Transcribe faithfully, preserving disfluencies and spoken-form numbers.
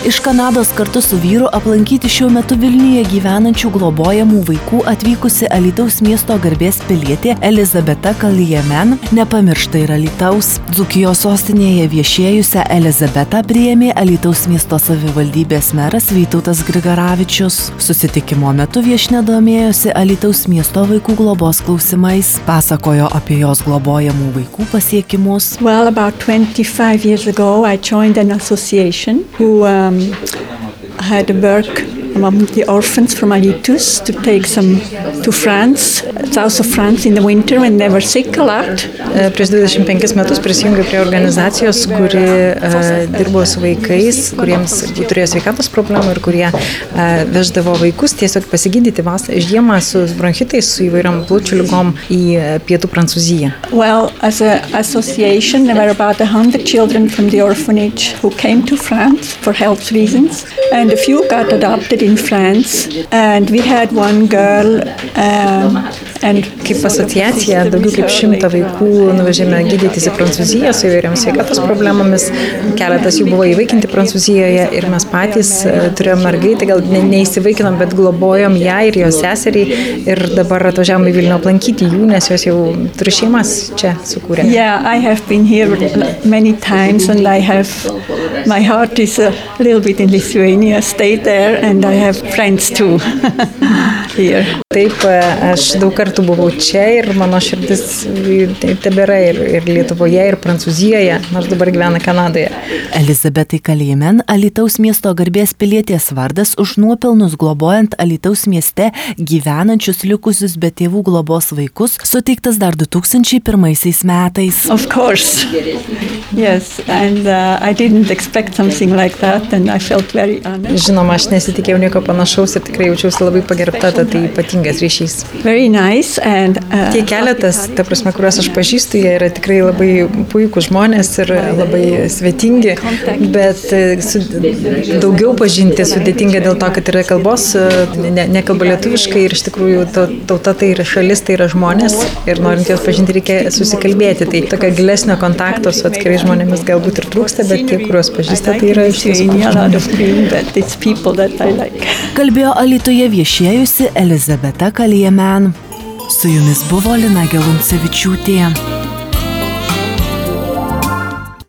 Iš Kanados kartu su vyru aplankyti šiuo metu Vilniuje gyvenančių globojamų vaikų atvykusi Alytaus miesto garbės pilietė Elizabeta Kaliemen nepamiršta ir Alytaus. Dzūkijos sostinėje viešėjusią Elizabetą priėmė Alytaus miesto savivaldybės meras Vytautas Grigaravičius. Susitikimo metu viešnia domėjosi Alytaus miesto vaikų globos klausimais, pasakojo apie jos globojamų vaikų pasiekimus. Well, about twenty-five years ago, I joined an association who um, had work among the orphans from Alytus to take some to France, south of France in the winter when they were sick a lot. Prieš dvidešimt penkis metus prisijungiau prie organizacijos, kuri uh, dirbo su vaikais, kuriems turėjo sveikatos problemų ir kurie uh, veždavo vaikus tiesiog pasigydyti vasarą žiemą su bronchitais, su įvairiom plaučių ligom į pietų Prancūziją. Well, as an association, there were about a hundred children from the orphanage who came to France for health reasons, and a few got adopted in France, and we had one girl um, and kaip asociacija daugiau kaip šimtą vaikų nuvežėme gydytis į Prancūziją su įvairiom sveikatos problemomis. Keletas jų buvo įvaikinti Prancūzijoje ir mes patys turėjom mergaitę, gal ne, neįsivaikinom, bet globojom ją ir jos seserį ir dabar atvažiavom į Vilnių aplankyti jų, nes jos jau turi šeimas čia sukūrė. Yeah, I have been here many times and I have, my heart is a little bit in Lithuania, stayed there and I have friends too here. Taip, aš daug kartų buvau čia ir mano širdis tebėra ir, ir Lietuvoje, ir Prancūzijoje, nors dabar gyvena Kanadoje. Elizabetai Kaliemen Alytaus miesto garbės pilietės vardas už nuopelnus globojant Alytaus mieste gyvenančius likusius be tėvų globos vaikus suteiktas dar du tūkstančiai pirmaisiais metais. Of course. Yes, and uh, I didn't expect something like that and I felt very honored. Žinoma, aš nesitikėjau nieko panašaus ir tikrai jaučiausi labai pagerbta, tai ypatingas ryšys. Very nice and uh, tie keletas, ta prasme, kuriuos aš pažįstu, jie yra tikrai labai puikūs žmonės ir labai svetingi, bet su, daugiau pažinti sudėtinga dėl to, kad yra kalbos, ne, nekalba lietuviškai ir iš tikrųjų tauta tai yra šalis, tai yra žmonės ir norint juos pažinti reikia susikalbėti. Tai tokio gilesnio kontakto su atskirais žmonėmis galbūt ir trūksta, bet tie, kuriuos pažįsta, tai yra iš tiesų like. Kalbėjo Alytuje viešėjusi Elizabeta Kaliemen. Su jumis buvo Lina Geluncevičiūtė.